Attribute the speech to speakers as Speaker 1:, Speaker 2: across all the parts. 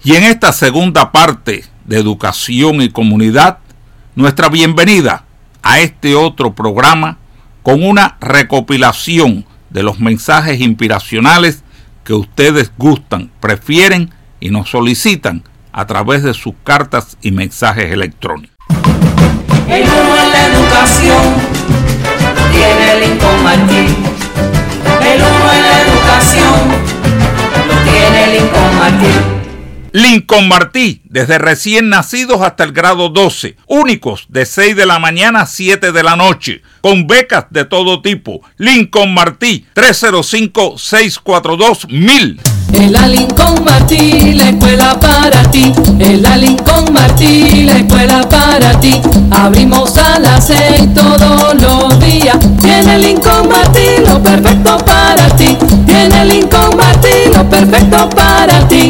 Speaker 1: Y en esta segunda parte de Educación y Comunidad, nuestra bienvenida a este otro programa con una recopilación de los mensajes inspiracionales que ustedes gustan, prefieren y nos solicitan a través de sus cartas y mensajes electrónicos.
Speaker 2: El uno en la educación lo tiene Lincoln Martí. El uno en la educación lo tiene Lincoln Martí.
Speaker 1: Lincoln Martí, desde recién nacidos hasta el grado 12, únicos de 6 de la mañana a 7 de la noche, con becas de todo tipo. Lincoln Martí, 305-642-1000.
Speaker 2: En la Lincoln Martí, la escuela para ti. En la Lincoln Martí, la escuela para ti. Abrimos a las 6 todos los días. Tiene Lincoln Martí lo perfecto para ti. Tiene Lincoln Martí lo perfecto para ti.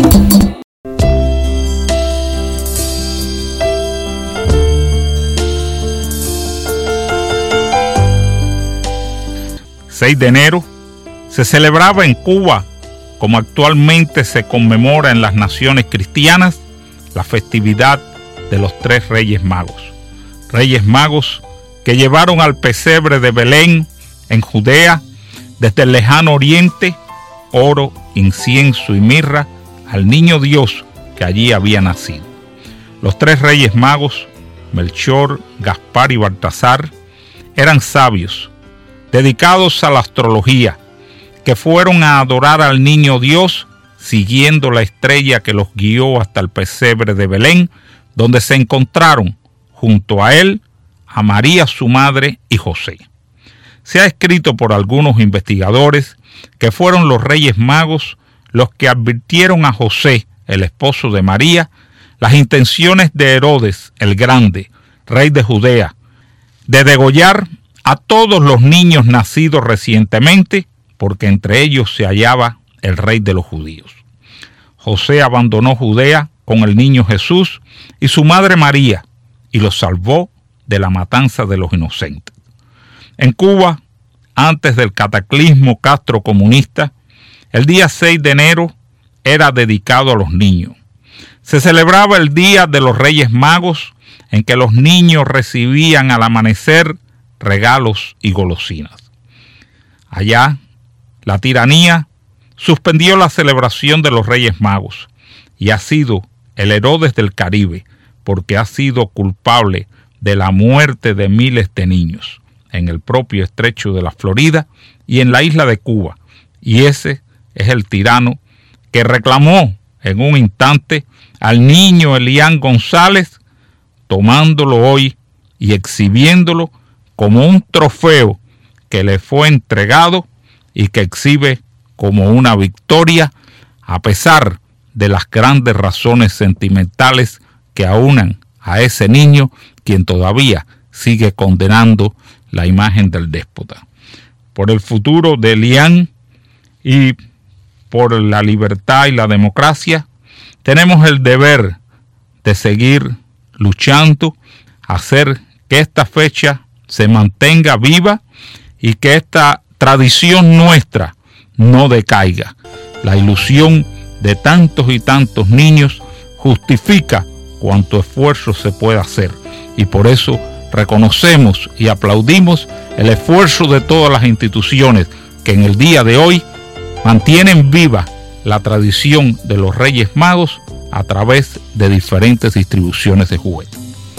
Speaker 1: 6 de enero se celebraba en Cuba, como actualmente se conmemora en las naciones cristianas, la festividad de los 3 Reyes Magos. Reyes Magos que llevaron al pesebre de Belén, en Judea, desde el lejano oriente, oro, incienso y mirra al niño Dios que allí había nacido. Los 3 Reyes Magos, Melchor, Gaspar y Baltasar, eran sabios, dedicados a la astrología, que fueron a adorar al niño Dios siguiendo la estrella que los guió hasta el pesebre de Belén, donde se encontraron junto a él, a María su madre y José. Se ha escrito por algunos investigadores que fueron los Reyes Magos los que advirtieron a José, el esposo de María, las intenciones de Herodes el Grande, rey de Judea, de degollar a todos los niños nacidos recientemente, porque entre ellos se hallaba el rey de los judíos. José abandonó Judea con el niño Jesús y su madre María, y los salvó de la matanza de los inocentes. En Cuba, antes del cataclismo castrocomunista, el día 6 de enero era dedicado a los niños. Se celebraba el Día de los Reyes Magos, en que los niños recibían al amanecer regalos y golosinas. Allá, la tiranía suspendió la celebración de los Reyes Magos y ha sido el Herodes del Caribe, porque ha sido culpable de la muerte de miles de niños en el propio estrecho de la Florida y en la isla de Cuba. Y ese es el tirano que reclamó en un instante al niño Elián González, tomándolo hoy y exhibiéndolo como un trofeo que le fue entregado y que exhibe como una victoria, a pesar de las grandes razones sentimentales que aunan a ese niño, quien todavía sigue condenando la imagen del déspota. Por el futuro de Elián y por la libertad y la democracia, tenemos el deber de seguir luchando, hacer que esta fecha se mantenga viva y que esta tradición nuestra no decaiga. La ilusión de tantos y tantos niños justifica cuanto esfuerzo se puede hacer, y por eso reconocemos y aplaudimos el esfuerzo de todas las instituciones que en el día de hoy mantienen viva la tradición de los Reyes Magos a través de diferentes distribuciones de juguetes.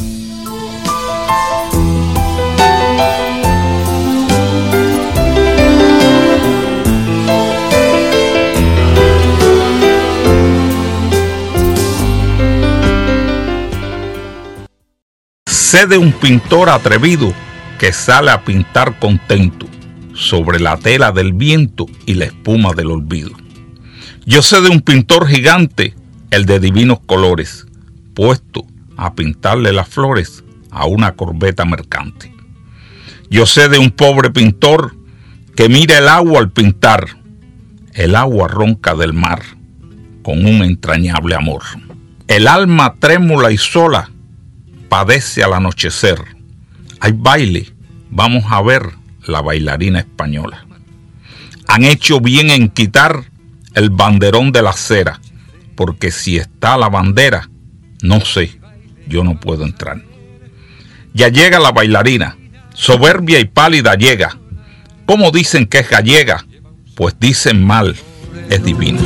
Speaker 1: Sé de un pintor atrevido que sale a pintar contento sobre la tela del viento y la espuma del olvido. Yo sé de un pintor gigante, el de divinos colores, puesto a pintarle las flores a una corbeta mercante. Yo sé de un pobre pintor que mira el agua al pintar, el agua ronca del mar, con un entrañable amor. El alma trémula y sola padece al anochecer. Hay baile, vamos a ver la bailarina española. Han hecho bien en quitar el banderón de la acera, porque si está la bandera, no sé, yo no puedo entrar. Ya llega la bailarina, soberbia y pálida llega. ¿Cómo dicen que es gallega? Pues dicen mal, es divina.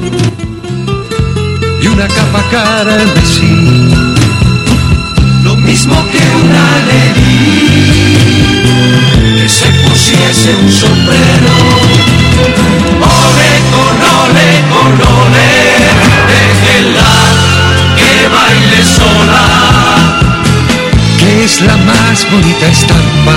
Speaker 3: Y una capa carmesí, lo mismo que una lelí, que se pusiese un sombrero. Ole con ole, déjenla que baile sola, que es la más bonita estampa,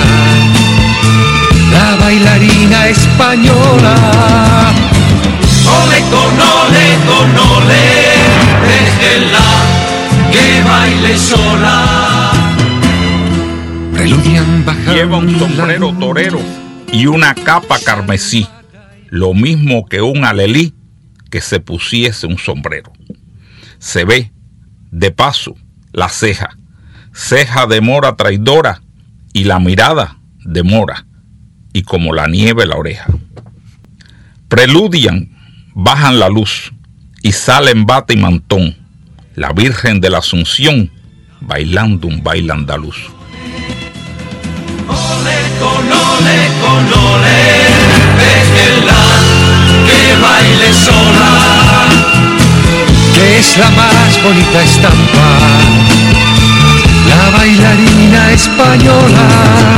Speaker 3: la bailarina española. Ole con ole, déjenla que baile sola. Preludian bajando.
Speaker 1: Lleva un sombrero torero y una capa carmesí, lo mismo que un alelí que se pusiese un sombrero. Se ve, de paso, la ceja, ceja de mora traidora, y la mirada de mora, y como la nieve la oreja. Preludian, bajan la luz, y salen bata y mantón, la Virgen de la Asunción, bailando un baile andaluz.
Speaker 3: Ole con ole, déjenla que baile sola, que es la más bonita estampa, la bailarina española.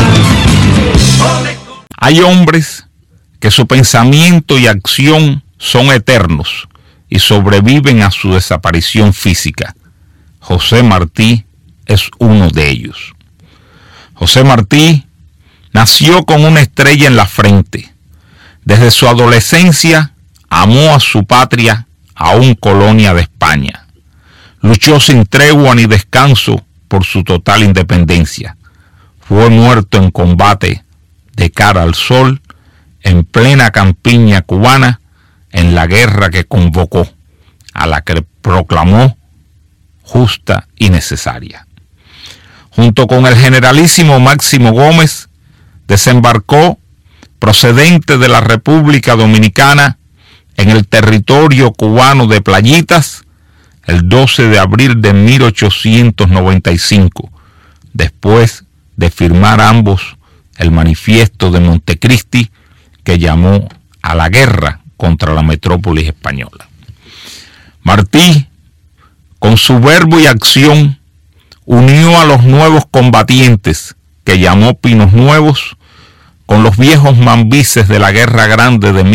Speaker 1: Hay hombres que su pensamiento y acción son eternos y sobreviven a su desaparición física. José Martí es uno de ellos. José Martí nació con una estrella en la frente. Desde su adolescencia amó a su patria, aún colonia de España. Luchó sin tregua ni descanso por su total independencia. Fue muerto en combate de cara al sol en plena campiña cubana en la guerra que convocó, a la que proclamó justa y necesaria. Junto con el generalísimo Máximo Gómez, desembarcó procedente de la República Dominicana en el territorio cubano de Playitas el 12 de abril de 1895, después de firmar ambos el manifiesto de Montecristi que llamó a la guerra contra la metrópolis española. Martí, con su verbo y acción, unió a los nuevos combatientes que llamó Pinos Nuevos con los viejos mambises de la Guerra Grande de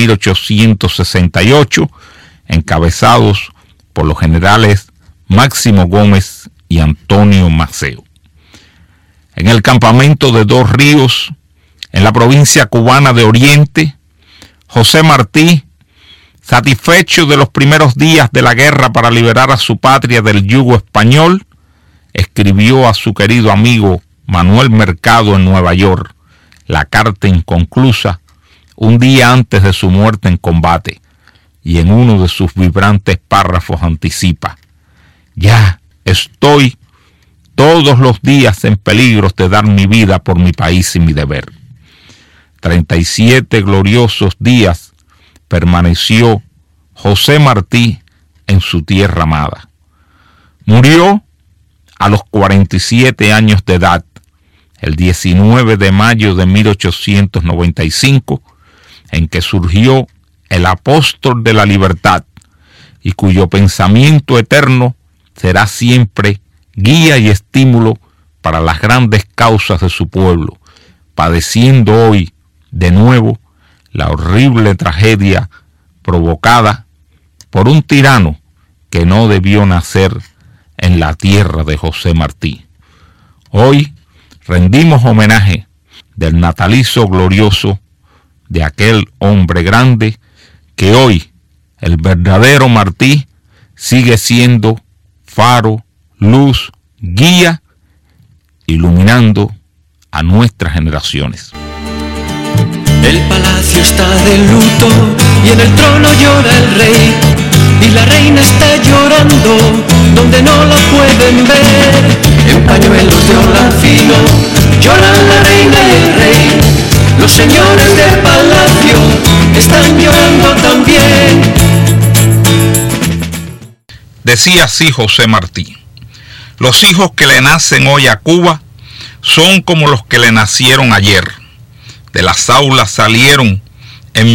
Speaker 1: 1868, encabezados por los generales Máximo Gómez y Antonio Maceo. En el campamento de Dos Ríos, en la provincia cubana de Oriente, José Martí, satisfecho de los primeros días de la guerra para liberar a su patria del yugo español, escribió a su querido amigo Manuel Mercado en Nueva York la carta inconclusa un día antes de su muerte en combate, y en uno de sus vibrantes párrafos anticipa: ya estoy todos los días en peligro de dar mi vida por mi país y mi deber. 37 gloriosos días permaneció José Martí en su tierra amada. Murió a los 47 años de edad, el 19 de mayo de 1895, en que surgió el apóstol de la libertad, y cuyo pensamiento eterno será siempre guía y estímulo para las grandes causas de su pueblo, padeciendo hoy de nuevo la horrible tragedia provocada por un tirano que no debió nacer en la tierra de José Martí. Hoy rendimos homenaje del natalicio glorioso de aquel hombre grande que hoy, el verdadero Martí, sigue siendo faro, luz, guía, iluminando a nuestras generaciones.
Speaker 3: El palacio está de luto y en el trono llora el rey, y la reina está llorando donde no la pueden ver. En pañuelos de holar fino lloran la reina y el rey, los señores del palacio están llorando también.
Speaker 1: Decía así José Martí: los hijos que le nacen hoy a Cuba son como los que le nacieron ayer. De las aulas salieron en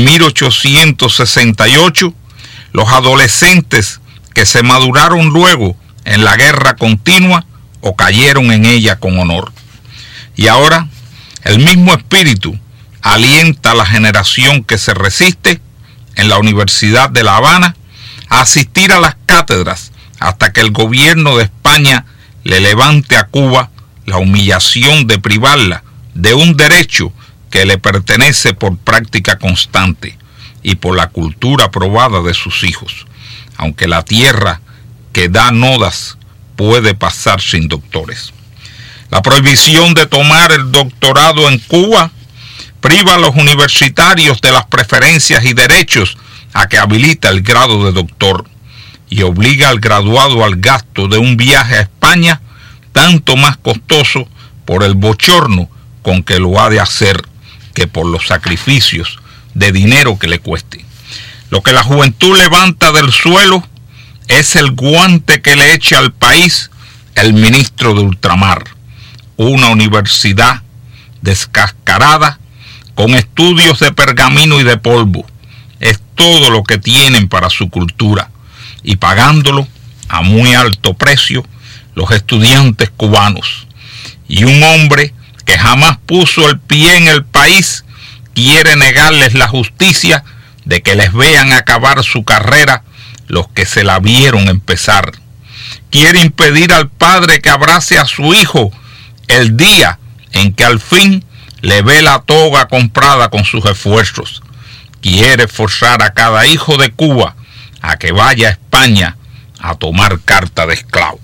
Speaker 1: 1868 los adolescentes que se maduraron luego en la guerra continua o cayeron en ella con honor. Y ahora el mismo espíritu alienta a la generación que se resiste en la Universidad de La Habana a asistir a las cátedras hasta que el gobierno de España le levante a Cuba la humillación de privarla de un derecho que le pertenece por práctica constante y por la cultura probada de sus hijos, aunque la tierra que da nodas puede pasar sin doctores. La prohibición de tomar el doctorado en Cuba priva a los universitarios de las preferencias y derechos a que habilita el grado de doctor y obliga al graduado al gasto de un viaje a España tanto más costoso por el bochorno con que lo ha de hacer que por los sacrificios de dinero que le cueste. Lo que la juventud levanta del suelo es el guante que le echa al país el ministro de ultramar, una universidad descascarada con estudios de pergamino y de polvo. Es todo lo que tienen para su cultura y pagándolo a muy alto precio los estudiantes cubanos. Y un hombre que jamás puso el pie en el país quiere negarles la justicia de que les vean acabar su carrera los que se la vieron empezar. Quiere impedir al padre que abrace a su hijo el día en que al fin le ve la toga comprada con sus esfuerzos. Quiere forzar a cada hijo de Cuba a que vaya a España a tomar carta de esclavo.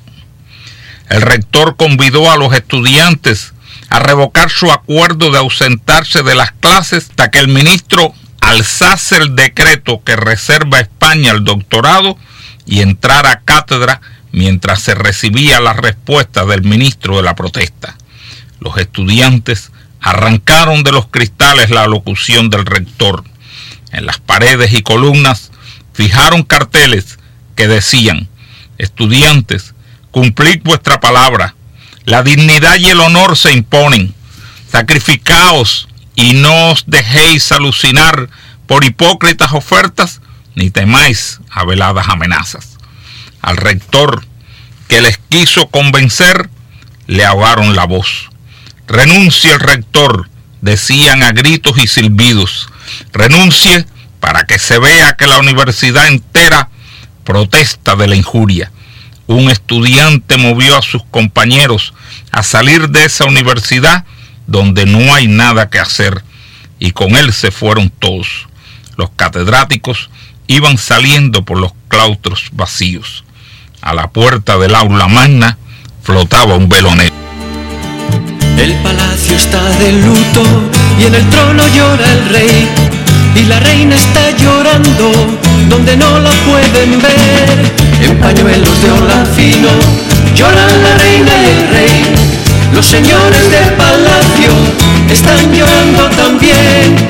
Speaker 1: El rector convidó a los estudiantes a revocar su acuerdo de ausentarse de las clases hasta que el ministro alzase el decreto que reserva a España el doctorado y entrara a cátedra mientras se recibía la respuesta del ministro de la protesta. Los estudiantes arrancaron de los cristales la locución del rector. En las paredes y columnas fijaron carteles que decían: estudiantes, cumplid vuestra palabra, la dignidad y el honor se imponen, sacrificaos y no os dejéis alucinar por hipócritas ofertas, ni temáis a veladas amenazas. Al rector que les quiso convencer, le ahogaron la voz. Renuncie el rector, decían a gritos y silbidos. Renuncie para que se vea que la universidad entera protesta de la injuria. Un estudiante movió a sus compañeros a salir de esa universidad donde no hay nada que hacer, y con él se fueron todos. Los catedráticos iban saliendo por los claustros vacíos. A la puerta del aula magna flotaba un velo negro.
Speaker 3: El palacio está de luto y en el trono llora el rey, y la reina está llorando donde no la pueden ver. En pañuelos de hola fino lloran la reina y el rey. Los señores del palacio están llorando también.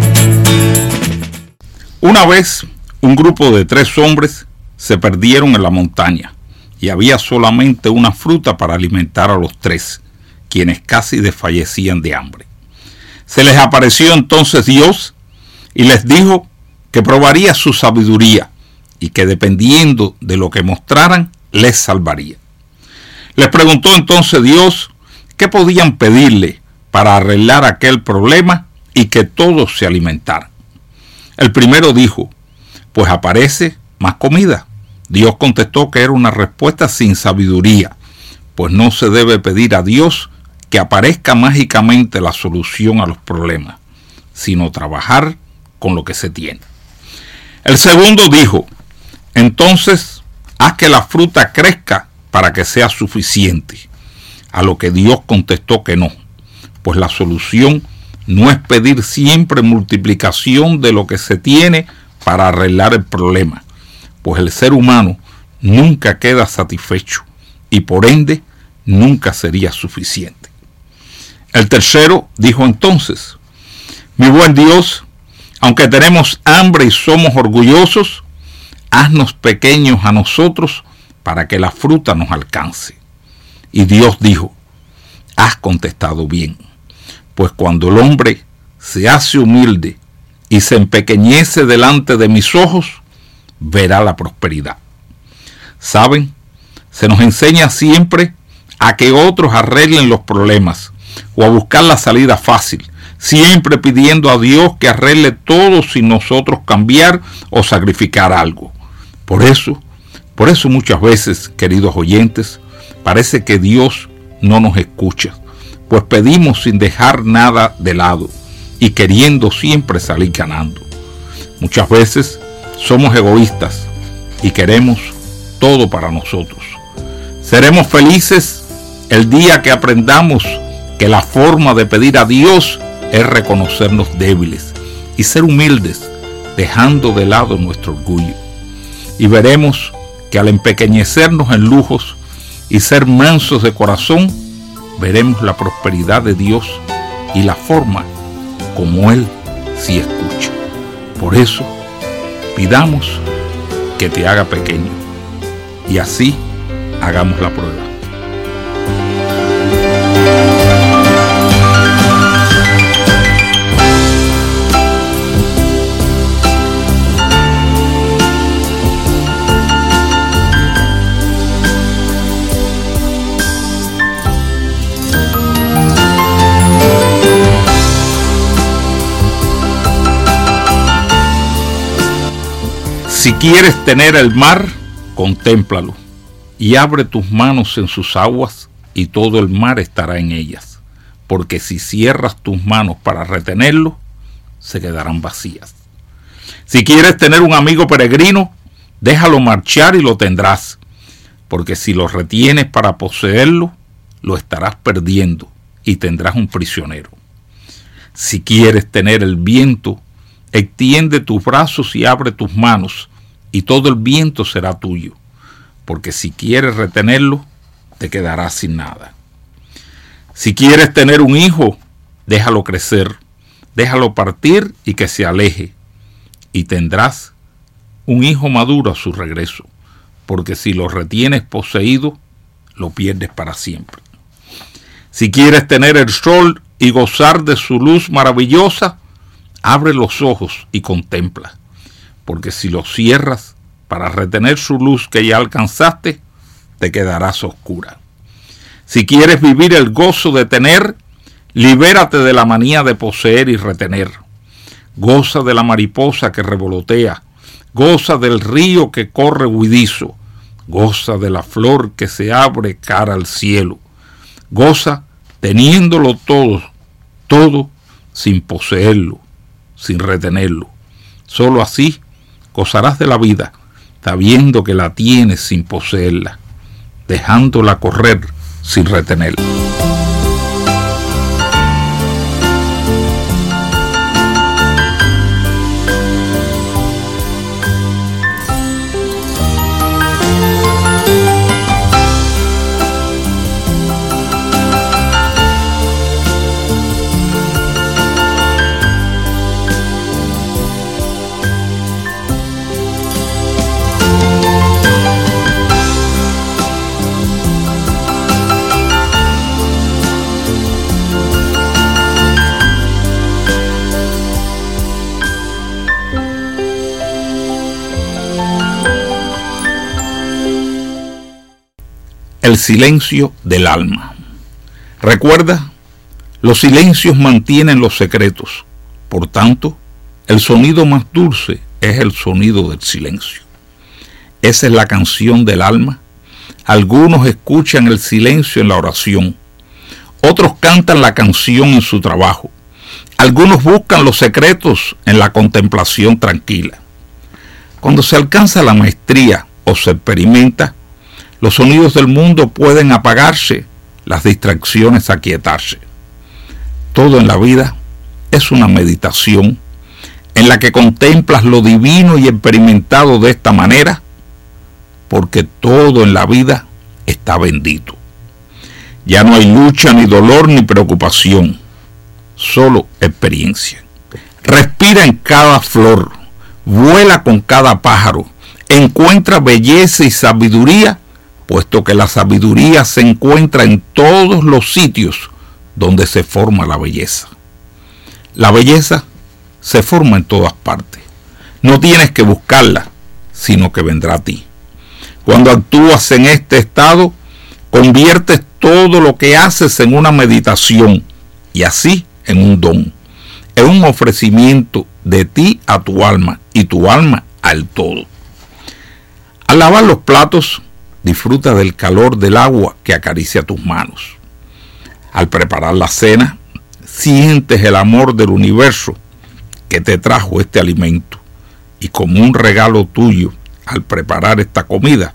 Speaker 1: Una vez, un grupo de 3 hombres se perdieron en la montaña y había solamente una fruta para alimentar a los 3, quienes casi desfallecían de hambre. Se les apareció entonces Dios y les dijo que probaría su sabiduría y que dependiendo de lo que mostraran, les salvaría. Les preguntó entonces Dios qué podían pedirle para arreglar aquel problema y que todos se alimentaran. El primero dijo: pues aparece más comida. Dios contestó que era una respuesta sin sabiduría, pues no se debe pedir a Dios que aparezca mágicamente la solución a los problemas, sino trabajar con lo que se tiene. El segundo dijo: entonces haz que la fruta crezca para que sea suficiente. A lo que Dios contestó que no, pues la solución no es pedir siempre multiplicación de lo que se tiene para arreglar el problema, pues el ser humano nunca queda satisfecho y por ende nunca sería suficiente. El tercero dijo entonces: mi buen Dios, aunque tenemos hambre y somos orgullosos, haznos pequeños a nosotros para que la fruta nos alcance. Y Dios dijo: has contestado bien, pues cuando el hombre se hace humilde y se empequeñece delante de mis ojos, verá la prosperidad. ¿Saben? Se nos enseña siempre a que otros arreglen los problemas o a buscar la salida fácil, siempre pidiendo a Dios que arregle todo sin nosotros cambiar o sacrificar algo. Por eso muchas veces, queridos oyentes, parece que Dios no nos escucha, pues pedimos sin dejar nada de lado y queriendo siempre salir ganando. Muchas veces somos egoístas y queremos todo para nosotros. Seremos felices el día que aprendamos que la forma de pedir a Dios es reconocernos débiles y ser humildes, dejando de lado nuestro orgullo. Y veremos que al empequeñecernos en lujos y ser mansos de corazón, veremos la prosperidad de Dios y la forma como Él sí escucha. Por eso, pidamos que te haga pequeño y así hagamos la prueba. Si quieres tener el mar, contémplalo, y abre tus manos en sus aguas, y todo el mar estará en ellas. Porque si cierras tus manos para retenerlo, se quedarán vacías. Si quieres tener un amigo peregrino, déjalo marchar y lo tendrás. Porque si lo retienes para poseerlo, lo estarás perdiendo y tendrás un prisionero. Si quieres tener el viento, extiende tus brazos y abre tus manos, y todo el viento será tuyo, porque si quieres retenerlo, te quedarás sin nada. Si quieres tener un hijo, déjalo crecer, déjalo partir y que se aleje, y tendrás un hijo maduro a su regreso, porque si lo retienes poseído, lo pierdes para siempre. Si quieres tener el sol y gozar de su luz maravillosa, abre los ojos y contempla, porque si los cierras para retener su luz que ya alcanzaste, te quedarás oscura. Si quieres vivir el gozo de tener, libérate de la manía de poseer y retener. Goza de la mariposa que revolotea, goza del río que corre huidizo, goza de la flor que se abre cara al cielo. Goza teniéndolo todo sin poseerlo, sin retenerlo. Solo así gozarás de la vida, sabiendo que la tienes sin poseerla, dejándola correr sin retenerla. El silencio del alma. Recuerda, los silencios mantienen los secretos. Por tanto, el sonido más dulce es el sonido del silencio. Esa es la canción del alma. Algunos escuchan el silencio en la oración. Otros cantan la canción en su trabajo. Algunos buscan los secretos en la contemplación tranquila. Cuando se alcanza la maestría o se experimenta, los sonidos del mundo pueden apagarse, las distracciones aquietarse. Todo en la vida es una meditación en la que contemplas lo divino y experimentado de esta manera, porque todo en la vida está bendito. Ya no hay lucha, ni dolor, ni preocupación, solo experiencia. Respira en cada flor, vuela con cada pájaro, encuentra belleza y sabiduría puesto que la sabiduría se encuentra en todos los sitios donde se forma la belleza. La belleza se forma en todas partes. No tienes que buscarla, sino que vendrá a ti. Cuando actúas en este estado, conviertes todo lo que haces en una meditación y así en un don, en un ofrecimiento de ti a tu alma y tu alma al todo. Al lavar los platos, disfruta del calor del agua que acaricia tus manos. Al preparar la cena, sientes el amor del universo que te trajo este alimento y como un regalo tuyo, al preparar esta comida,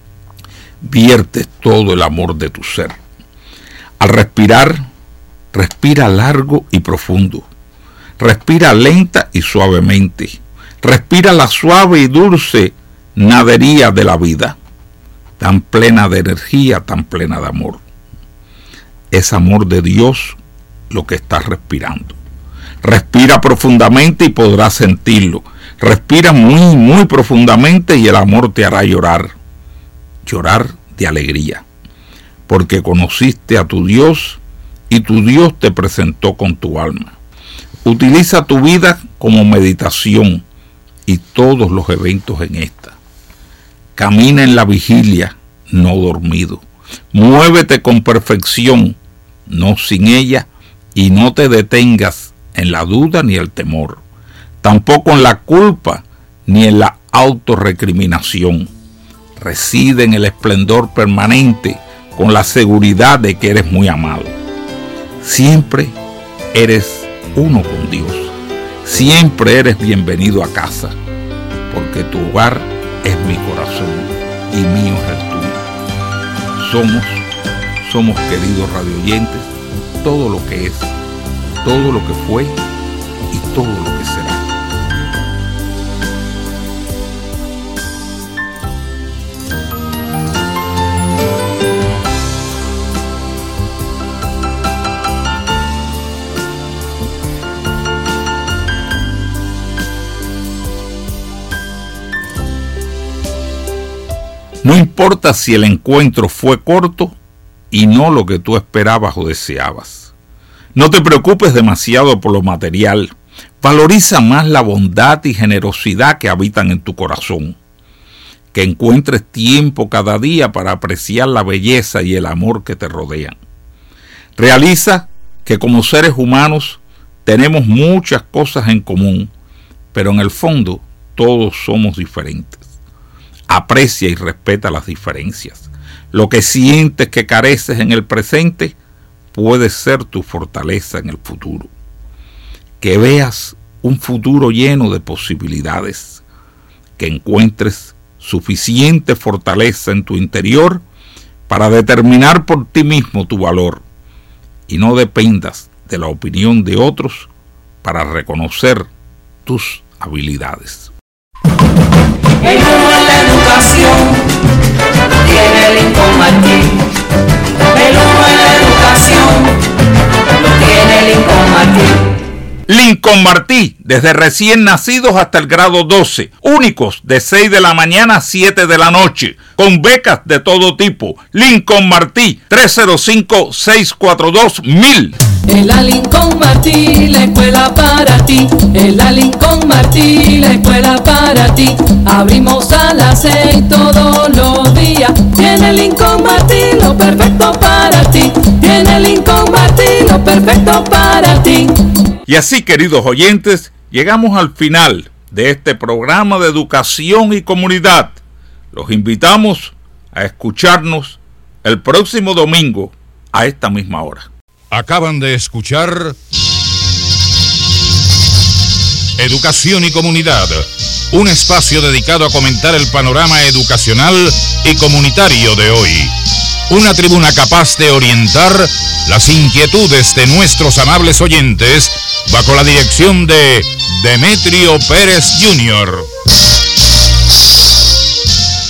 Speaker 1: viertes todo el amor de tu ser. Al respirar, respira largo y profundo. Respira lenta y suavemente. Respira la suave y dulce nadería de la vida, tan plena de energía, tan plena de amor. Es amor de Dios lo que estás respirando. Respira profundamente y podrás sentirlo. Respira muy, muy profundamente y el amor te hará llorar. Llorar de alegría, porque conociste a tu Dios y tu Dios te presentó con tu alma. Utiliza tu vida como meditación y todos los eventos en esta. Camina en la vigilia, no dormido. Muévete con perfección, no sin ella, y no te detengas en la duda ni el temor, tampoco en la culpa ni en la autorrecriminación. Reside en el esplendor permanente con la seguridad de que eres muy amado. Siempre eres uno con Dios. Siempre eres bienvenido a casa, porque tu hogar es mi corazón y mío es el tuyo. Somos queridos radioyentes, todo lo que es, todo lo que fue y todo lo que será. No importa si el encuentro fue corto y no lo que tú esperabas o deseabas. No te preocupes demasiado por lo material. Valoriza más la bondad y generosidad que habitan en tu corazón. Que encuentres tiempo cada día para apreciar la belleza y el amor que te rodean. Realiza que como seres humanos tenemos muchas cosas en común, pero en el fondo todos somos diferentes. Aprecia y respeta las diferencias. Lo que sientes que careces en el presente puede ser tu fortaleza en el futuro. Que veas un futuro lleno de posibilidades. Que encuentres suficiente fortaleza en tu interior para determinar por ti mismo tu valor y no dependas de la opinión de otros para reconocer tus habilidades.
Speaker 2: El uno en la educación lo tiene Lincoln Martí. El uno en la educación lo tiene Lincoln Martí.
Speaker 1: Lincoln Martí, desde recién nacidos hasta el grado 12, únicos de 6 de la mañana a 7 de la noche, con becas de todo tipo. Lincoln Martí, 305-642-1000.
Speaker 2: En la Lincoln Martí, la escuela para ti. En la Lincoln Martí, la escuela para ti. Abrimos a las 6 todos los días. Tiene Lincoln Martí lo perfecto para ti. Tiene Lincoln Martí lo perfecto para ti.
Speaker 1: Y así, queridos oyentes, llegamos al final de este programa de educación y comunidad. Los invitamos a escucharnos el próximo domingo a esta misma hora.
Speaker 4: Acaban de escuchar Educación y Comunidad, un espacio dedicado a comentar el panorama educacional y comunitario de hoy. Una tribuna capaz de orientar las inquietudes de nuestros amables oyentes bajo la dirección de Demetrio Pérez Jr.